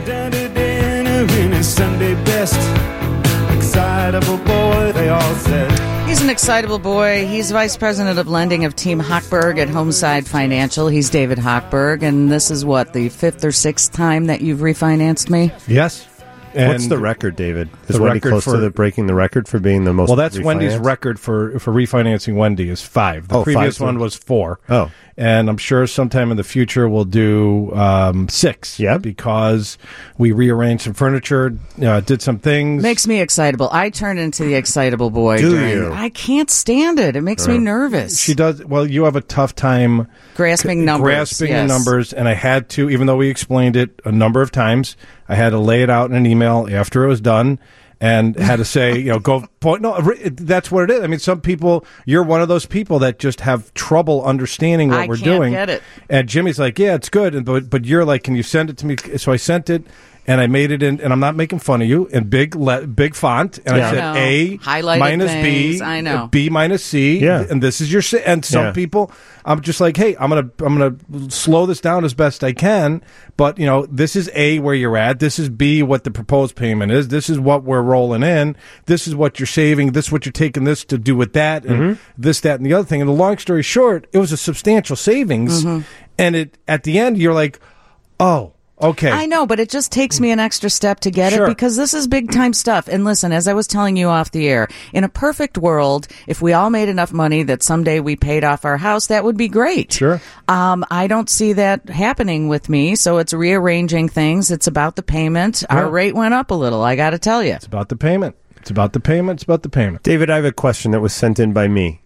Down to dinner in his Sunday best. Excitable boy, they all said. He's an excitable boy. He's Vice President of Lending of Team Hochberg at Homeside Financial. He's David Hochberg, and this is what, the fifth or sixth time that you've refinanced me? Yes. And what's the record, David? Is Wendy close to breaking the record for being the most? Well, that's Wendy's record for refinancing Wendy is 5. The previous one was 4. Oh. And I'm sure sometime in the future we'll do 6. Yeah. Because we rearranged some furniture, did some things. Makes me excitable. I turn into the excitable boy. Do you? I can't stand it. It makes me nervous. She does. Well, you have a tough time grasping numbers. The numbers, and I had to, even though we explained it a number of times, I had to lay it out in an email after it was done. And had to say, go point. No, that's what it is. I mean, some people, you're one of those people that just have trouble understanding what we're doing. I can't get it. And Jimmy's like, yeah, it's good. But you're like, can you send it to me? So I sent it, and I made it in, and I'm not making fun of you, in big font. And I said A highlighted minus things. B, I know. B minus C. Yeah. And this is your, and some people, I'm just like, hey, I'm gonna slow this down as best I can. But this is A where you're at. This is B what the proposed payment is. This is what we're rolling in. This is what you're saving. This is what you're taking this to do with that, and this, that, and the other thing. And the long story short, it was a substantial savings. And it at the end, you're like, oh. Okay. I know, but it just takes me an extra step to get it because this is big time stuff. And listen, as I was telling you off the air, in a perfect world, if we all made enough money that someday we paid off our house, that would be great. Sure. I don't see that happening with me, so it's rearranging things. It's about the payment. Yeah. Our rate went up a little, I got to tell you. It's about the payment. It's about the payment. It's about the payment. David, I have a question that was sent in by me.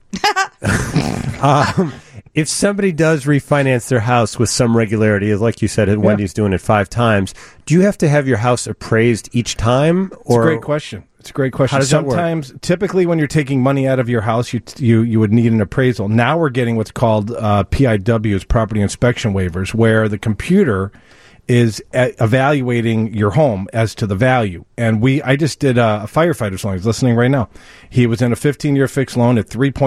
If somebody does refinance their house with some regularity, like you said, Wendy's doing it 5 times, do you have to have your house appraised each time? It's a great question. How does Sometimes, that work? Typically, when you're taking money out of your house, you would need an appraisal. Now we're getting what's called PIWs, property inspection waivers, where the computer is evaluating your home as to the value. And I just did a firefighter's loan. He's listening right now. He was in a 15-year fixed loan at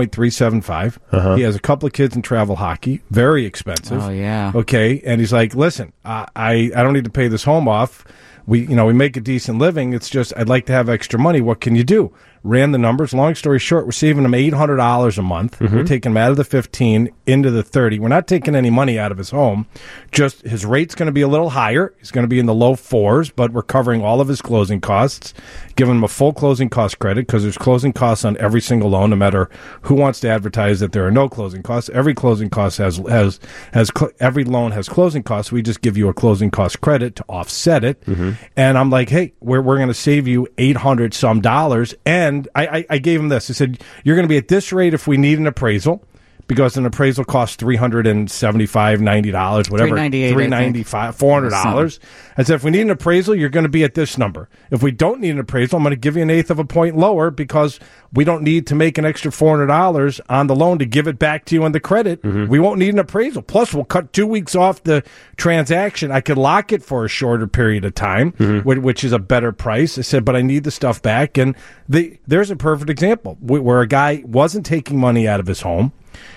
3.375. He has a couple of kids in travel hockey. Very expensive. Oh, yeah. Okay. And he's like, listen, I don't need to pay this home off. We make a decent living. It's just I'd like to have extra money. What can you do? Ran the numbers. Long story short, we're saving him $800 a month. We're taking him out of the 15 into the 30. We're not taking any money out of his home. Just his rate's going to be a little higher. He's going to be in the low 4s, but we're covering all of his closing costs, giving him a full closing cost credit because there's closing costs on every single loan, no matter who wants to advertise that there are no closing costs. Every closing cost every loan has closing costs. We just give you a closing cost credit to offset it. And I'm like, hey, we're going to save you $800 some dollars. And I gave him this. I said, you're going to be at this rate if we need an appraisal, because an appraisal costs $375, $90, whatever. $395, $400. I said, if we need an appraisal, you're going to be at this number. If we don't need an appraisal, I'm going to give you 1/8 of a point lower because we don't need to make an extra $400 on the loan to give it back to you on the credit. We won't need an appraisal. Plus, we'll cut 2 weeks off the transaction. I could lock it for a shorter period of time, which is a better price. I said, but I need the stuff back. And there's a perfect example where a guy wasn't taking money out of his home.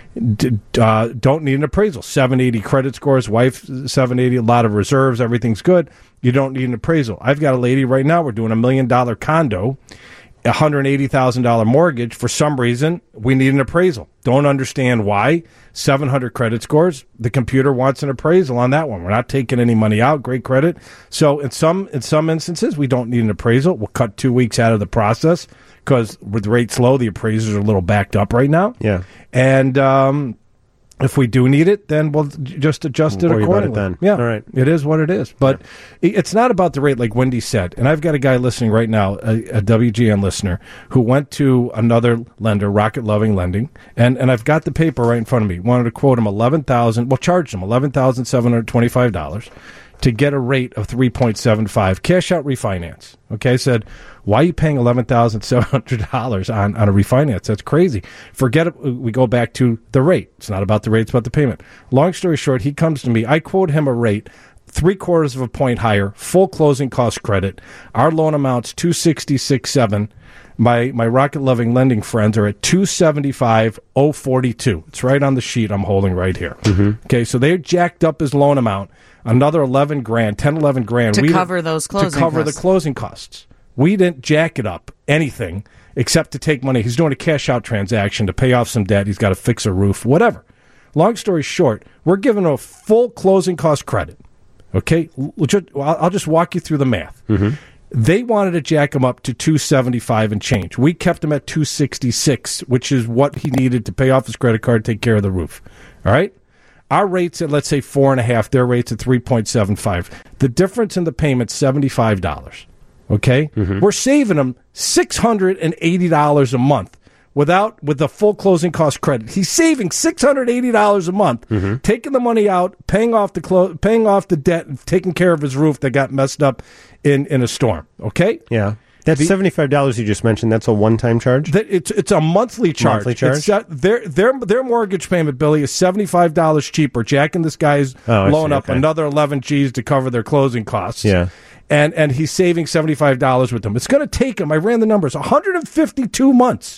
Don't need an appraisal. 780 credit scores, wife 780, a lot of reserves, everything's good. You don't need an appraisal. I've got a lady right now, we're doing $1 million condo, $180,000 mortgage. For some reason, we need an appraisal. Don't understand why. 700 credit scores. The computer wants an appraisal on that one. We're not taking any money out. Great credit. So in some instances, we don't need an appraisal. We'll cut 2 weeks out of the process because with rates low, the appraisers are a little backed up right now. Yeah. And if we do need it, then we'll just adjust it accordingly. About it then. Yeah, all right. It is what it is. But it's not about the rate, like Wendy said. And I've got a guy listening right now, a WGN listener, who went to another lender, Rocket Loving Lending, and I've got the paper right in front of me. Wanted to quote him charged him $11,725 to get a rate of 3.75 cash out refinance. Okay, I said, why are you paying $11,700 on a refinance? That's crazy. Forget it. We go back to the rate. It's not about the rate, it's about the payment. Long story short, he comes to me. I quote him a rate 0.75 of a point higher, full closing cost credit. Our loan amount's $266.7. My Rocket Loving lending friends are at 275,042. It's right on the sheet I'm holding right here. Okay, so they jacked up his loan amount another $11,000 to cover those closing to cover costs. the closing costs. We didn't jack it up anything except to take money. He's doing a cash out transaction to pay off some debt. He's got to fix a roof, whatever. Long story short, we're giving a full closing cost credit. Okay, I'll just walk you through the math. They wanted to jack him up to 275 and change. We kept him at 266, which is what he needed to pay off his credit card, take care of the roof. All right? Our rate's at, let's say, 4.5. Their rate's at 3.75. The difference in the payment's $75. Okay? We're saving them $680 a month with the full closing cost credit. He's saving $680 a month, taking the money out, paying off the debt, and taking care of his roof that got messed up in a storm. Okay? Yeah. That's $75 you just mentioned. That's a one-time charge? It's a monthly charge. Their mortgage payment, Billy, is $75 cheaper, jacking this guy's loan up another 11 G's to cover their closing costs. Yeah. And he's saving $75 with them. It's going to take him, I ran the numbers, 152 months.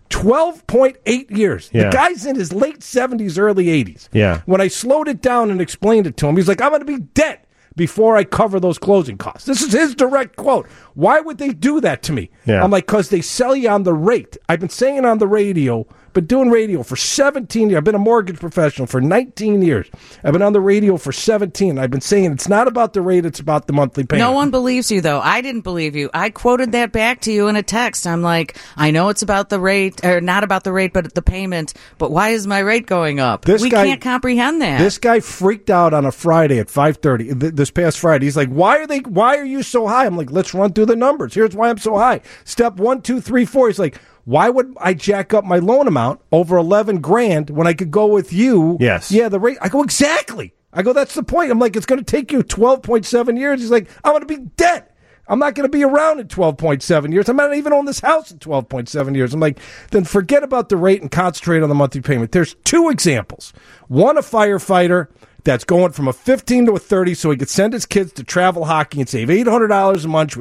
12.8 years. Yeah. The guy's in his late 70s, early 80s. Yeah. When I slowed it down and explained it to him, he's like, I'm going to be dead before I cover those closing costs. This is his direct quote. Why would they do that to me? Yeah. I'm like, because they sell you on the rate. I've been saying on the radio, been doing radio for 17 years. I've been a mortgage professional for 19 years. I've been on the radio for 17. I've been saying it's not about the rate, it's about the monthly payment. No one believes you, though. I didn't believe you. I quoted that back to you in a text. I'm like, I know it's about the rate, or not about the rate, but the payment. But why is my rate going up? We can't comprehend that. This guy freaked out on a Friday at 5:30. This past Friday, he's like, "Why are you so high?" I'm like, "Let's run through the numbers. Here's why I'm so high. Step 1, 2, 3, 4." He's like, why would I jack up my loan amount over $11,000 when I could go with you? Yes. Yeah, the rate. I go, exactly. I go, that's the point. I'm like, it's going to take you 12.7 years. He's like, I'm going to be dead. I'm not going to be around in 12.7 years. I'm not even on this house in 12.7 years. I'm like, then forget about the rate and concentrate on the monthly payment. There's two examples. One, a firefighter that's going from a 15 to a 30 so he could send his kids to travel hockey and save $800 a month,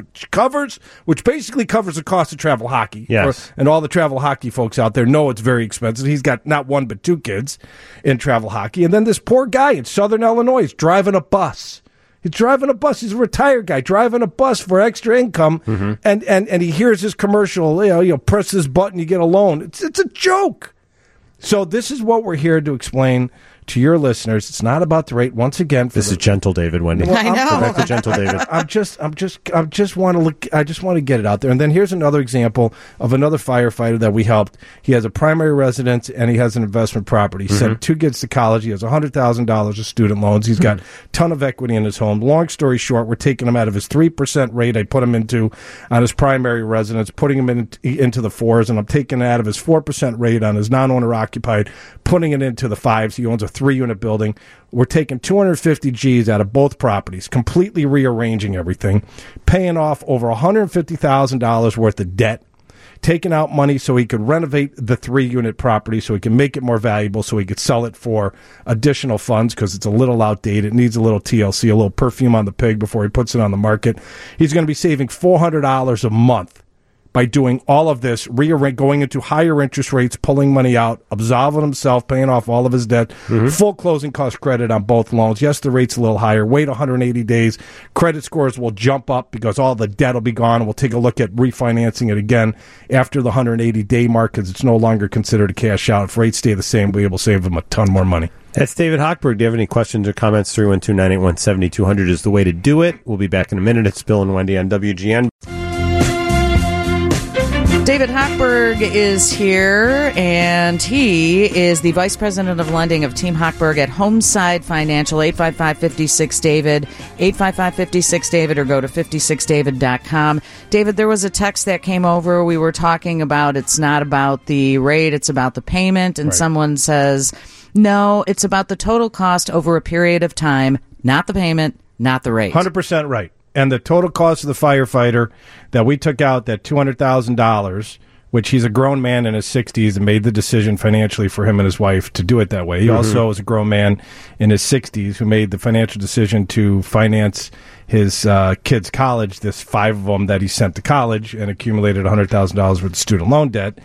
which basically covers the cost of travel hockey. Yes. And all the travel hockey folks out there know it's very expensive. He's got not one but two kids in travel hockey. And then this poor guy in Southern Illinois is driving a bus. He's driving a bus. He's a retired guy driving a bus for extra income. And he hears his commercial, press this button, you get a loan. It's a joke. So this is what we're here to explain to your listeners. It's not about the rate. Once again, this is gentle David, Wendy. I know. Go back to gentle David. I just want to look. I just want to get it out there. And then here's another example of another firefighter that we helped. He has a primary residence and he has an investment property. He sent two kids to college. He has $100,000 of student loans. He's got a ton of equity in his home. Long story short, we're taking him out of his 3% rate I put him into on his primary residence, putting him into the 4s, and I'm taking it out of his 4% rate on his non-owner occupied, putting it into the 5s. He owns a 3-unit building. We're taking 250 G's out of both properties, completely rearranging everything, paying off over $150,000 worth of debt, taking out money so he could renovate the 3-unit property so he can make it more valuable, so he could sell it for additional funds because it's a little outdated. It needs a little TLC, a little perfume on the pig before he puts it on the market. He's going to be saving $400 a month by doing all of this, going into higher interest rates, pulling money out, absolving himself, paying off all of his debt, full closing cost credit on both loans. Yes, the rate's a little higher. Wait 180 days. Credit scores will jump up because all the debt will be gone. We'll take a look at refinancing it again after the 180-day mark because it's no longer considered a cash out. If rates stay the same, we'll be able to save them a ton more money. That's David Hochberg. Do you have any questions or comments? 312-981-7200 is the way to do it. We'll be back in a minute. It's Bill and Wendy on WGN. David Hochberg is here, and he is the Vice President of Lending of Team Hochberg at Homeside Financial. 855-56-DAVID, 855-56-DAVID, or go to 56david.com. David, there was a text that came over. We were talking about it's not about the rate, it's about the payment, and someone says, no, it's about the total cost over a period of time, not the payment, not the rate. 100% right. And the total cost of the firefighter that we took out, that $200,000, which he's a grown man in his 60s and made the decision financially for him and his wife to do it that way. He also is a grown man in his 60s who made the financial decision to finance his kids' college, this 5 of them that he sent to college and accumulated $100,000 worth of student loan debt.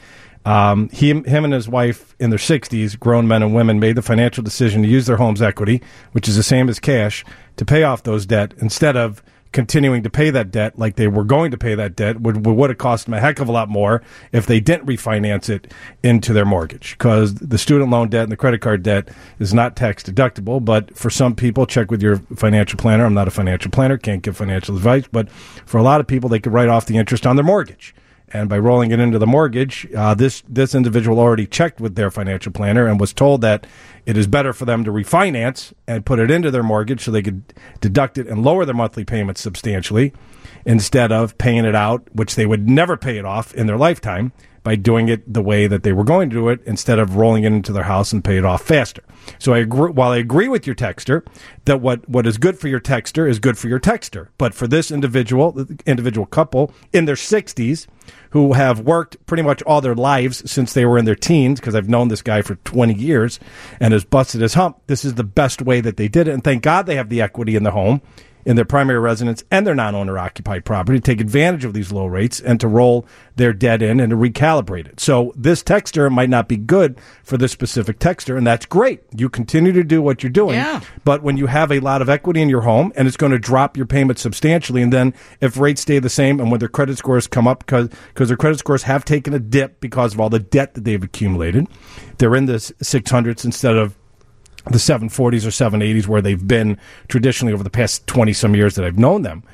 Him and his wife in their 60s, grown men and women, made the financial decision to use their home's equity, which is the same as cash, to pay off those debt instead of continuing to pay that debt like they were going to pay that debt, would have cost them a heck of a lot more if they didn't refinance it into their mortgage, because the student loan debt and the credit card debt is not tax deductible. But for some people, check with your financial planner. I'm not a financial planner, can't give financial advice, but for a lot of people, they could write off the interest on their mortgage. And by rolling it into the mortgage, this individual already checked with their financial planner and was told that it is better for them to refinance and put it into their mortgage so they could deduct it and lower their monthly payments substantially instead of paying it out, which they would never pay it off in their lifetime, by doing it the way that they were going to do it instead of rolling it into their house and pay it off faster. So while I agree with your texter that what is good for your texter is good for your texter, but for this individual couple in their 60s who have worked pretty much all their lives since they were in their teens, because I've known this guy for 20 years and has busted his hump, this is the best way that they did it. And thank God they have the equity in the home, in their primary residence and their non-owner-occupied property, to take advantage of these low rates and to roll their debt in and to recalibrate it. So this texter might not be good for this specific texter, and that's great. You continue to do what you're doing, yeah. But when you have a lot of equity in your home and it's going to drop your payment substantially, and then if rates stay the same and when their credit scores come up, because their credit scores have taken a dip because of all the debt that they've accumulated, they're in the 600s instead of the 740s or 780s where they've been traditionally over the past 20-some years that I've known them.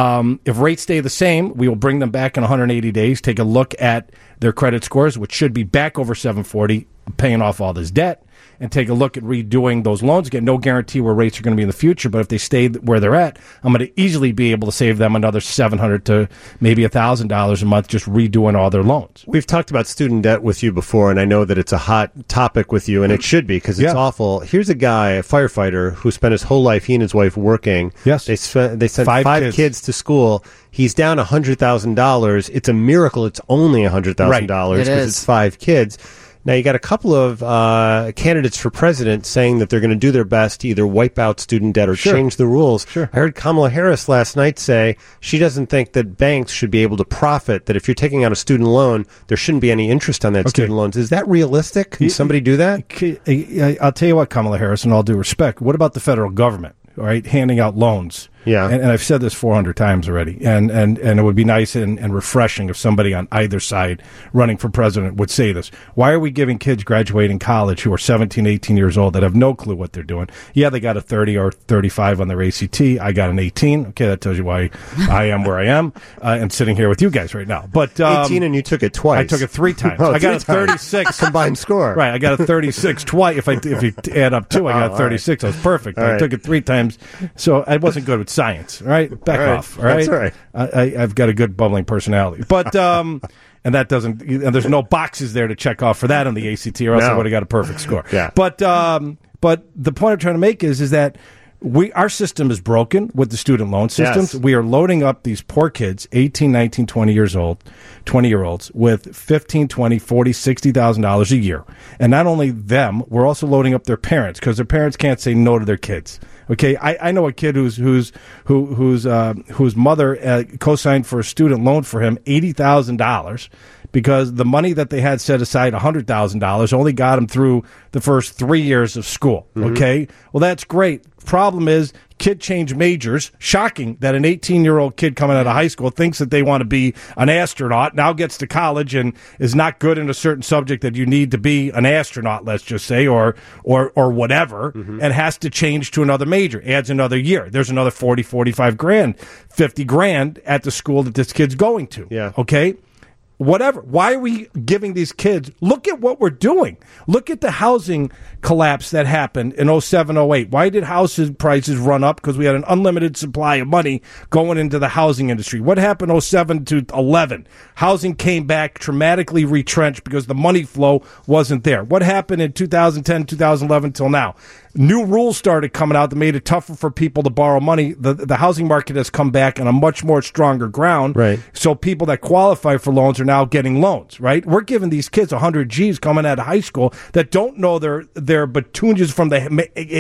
If rates stay the same, we will bring them back in 180 days, take a look at their credit scores, which should be back over 740, paying off all this debt, and take a look at redoing those loans again. No guarantee where rates are going to be in the future, but if they stay where they're at, I'm going to easily be able to save them another $700 to maybe $1,000 a month just redoing all their loans. We've talked about student debt with you before, and I know that it's a hot topic with you, and it should be because it's awful. Here's a guy, a firefighter, who spent his whole life, he and his wife, working. Yes. They sent five kids to school. He's down $100,000. It's a miracle it's only $100,000 because it's 5 kids. Now, you got a couple of candidates for president saying that they're going to do their best to either wipe out student debt or change the rules. Sure. I heard Kamala Harris last night say she doesn't think that banks should be able to profit, that if you're taking out a student loan, there shouldn't be any interest on that student loans. Is that realistic? Can somebody do that? I'll tell you what, Kamala Harris, in all due respect, what about the federal government, all right, handing out loans? Yeah. And I've said this 400 times already. And it would be nice and refreshing if somebody on either side running for president would say this. Why are we giving kids graduating college who are 17, 18 years old that have no clue what they're doing? Yeah, they got a 30 or 35 on their ACT. I got an 18. Okay, that tells you why I am where I am and sitting here with you guys right now. But 18 and you took it twice. I took it 3 times. Oh, I got a 36. Combined score. Right, I got a 36 twice. If you add up 2, I got 36. Right. I was perfect. I took it 3 times. So I wasn't good with science, all right? Back off, all right? That's all right. I've got a good bubbling personality. But, and that doesn't, and there's no boxes there to check off for that on the ACT, or else I would have got a perfect score. Yeah. But the point I'm trying to make is that our system is broken with the student loan systems. Yes. We are loading up these poor kids, 18, 19, 20-year-olds, with $15, $20, $40, $60,000 a year. And not only them, we're also loading up their parents, because their parents can't say no to their kids. Okay, I know a kid whose mother co-signed for a student loan for him, $80,000, because the money that they had set aside, $100,000, only got him through the first 3 years of school. Okay, well, that's great. Problem is, kid change majors. Shocking that an 18-year-old kid coming out of high school thinks that they want to be an astronaut, now gets to college and is not good in a certain subject that you need to be an astronaut, let's just say, or whatever, and has to change to another major, adds another year. There's another 40, 45 grand, 50 grand at the school that this kid's going to. Yeah. Okay? Whatever. Why are we giving these kids? Look at what we're doing. Look at the housing collapse that happened in 07, 08. Why did housing prices run up? Because we had an unlimited supply of money going into the housing industry. What happened 07 to 11? Housing came back dramatically retrenched because the money flow wasn't there. What happened in 2010, 2011 till now? new rules started coming out that made it tougher for people to borrow money. The housing market has come back on a much more stronger ground. Right. So people that qualify for loans are now getting loans, right? We're giving these kids 100 G's coming out of high school that don't know their batunjas from the,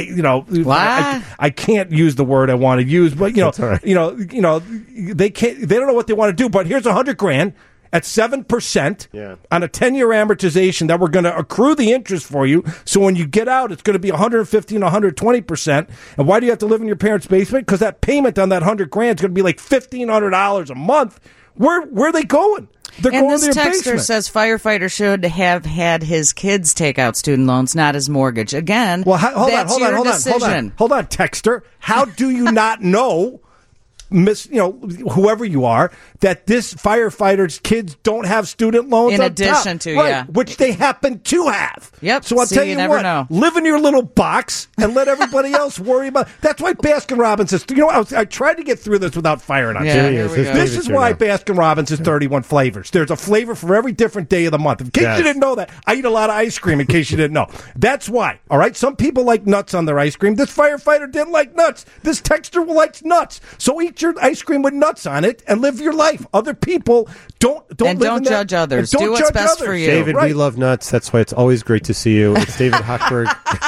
I can't use the word I want to use, but they don't know what they want to do, but here's 100 grand. At 7% on a 10-year amortization that we're going to accrue the interest for you. So when you get out, it's going to be 115, 120%. And why do you have to live in your parents' basement? Because that payment on that 100 grand is going to be like $1,500 a month. Where are they going? They're and going this to their texter basement. says firefighter should have had his kids take out student loans, not his mortgage. Again, hold on, texter. How do you not know? Whoever you are, that this firefighter's kids don't have student loans in addition to, which they happen to have. Yep. So I'll tell you what, live in your little box and let everybody else worry about. That's why Baskin Robbins is. I tried to get through this without firing on. This is why Baskin Robbins is 31 flavors. There's a flavor for every different day of the month. In case you didn't know that, I eat a lot of ice cream. In case you didn't know, that's why. All right. Some people like nuts on their ice cream. This firefighter didn't like nuts. This texter likes nuts. So eat your ice cream with nuts on it and live your life. Other people don't judge others. Do what's best for you. David, we love nuts. That's why it's always great to see you. It's David Hochberg.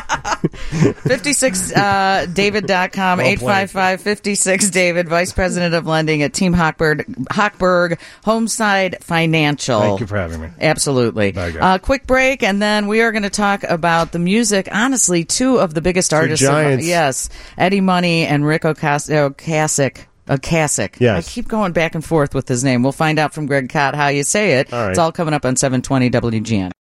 56david.com, 855-56-DAVID, Vice President of Lending at Team Hochberg, Homeside Financial. Thank you for having me. Absolutely. Quick break, and then we are going to talk about the music. Honestly, two of the biggest artists. Giants. Yes, Eddie Money and Rick Ocasek. Yes. I keep going back and forth with his name. We'll find out from Greg Cott how you say it. All right. It's all coming up on 720 WGN.